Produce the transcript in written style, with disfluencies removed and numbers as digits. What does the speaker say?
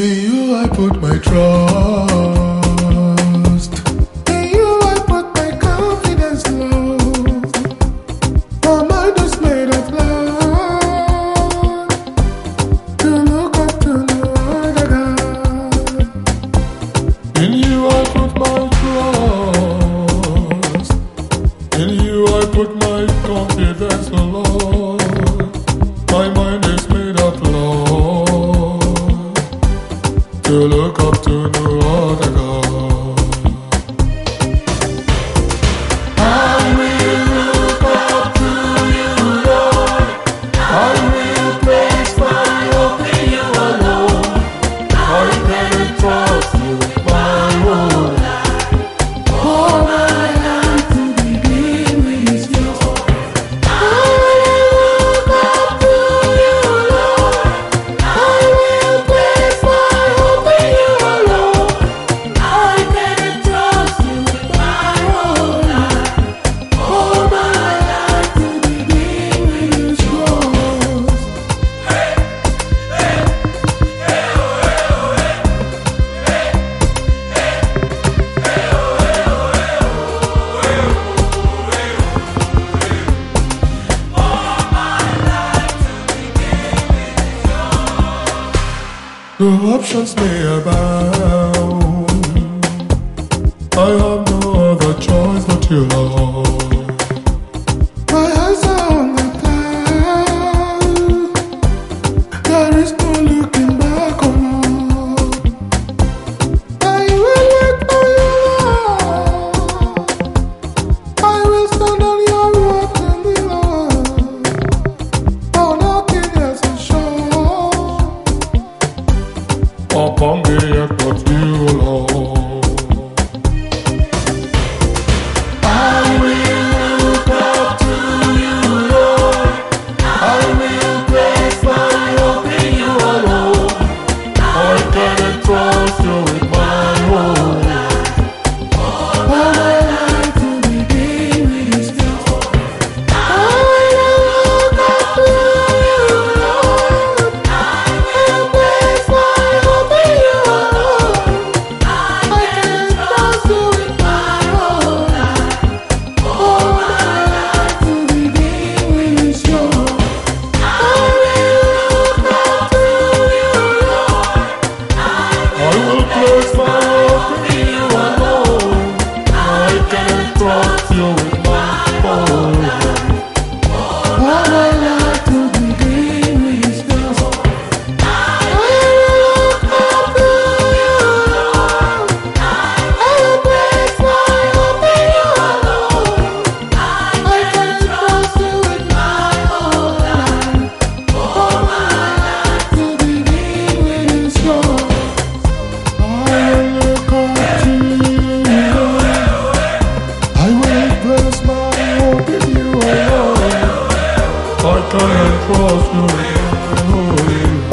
In you I put my trust. In you I put my confidence, Lord. My mind is made of love. To look up to no other God. In you I put my trust. In you I put my confidence, Lord. My mind is made of love. To look up to no other God. I will look up to you, Lord. I will place my hope in you alone. I can trust you with my whole life. All my life to begin with is yours. I will look up to you, Lord. I will place my hope in you alone. I can trust you with my whole life. All my life to begin with is yours. The options may abound. I have no other choice but you, Lord. My eyes are on the cloud. There is no looking back, oh Lord. I will wait for you, Lord. I will stand on your word and be Lord. Oh, nothing else is sure. Upon the earth but you, Lord. I will look up to you, Lord. I will place my hope in you alone. I can trust you with my whole life. All my life to begin with is yours. I will look up to you, Lord. I will place my hope in you alone. I can trust you with my whole life. All my life to begin with is yours. I will look up to you, Lord. I will place my hope in you alone. I can trust you with my whole life. All my life to begin with is yours. I will look up to you, Lord. I will place my hope in you alone. I can trust you with my whole life. All my life to begin with is yours. I will look up to you, Lord. I will place my hope in you alone. I can trust you with my whole life.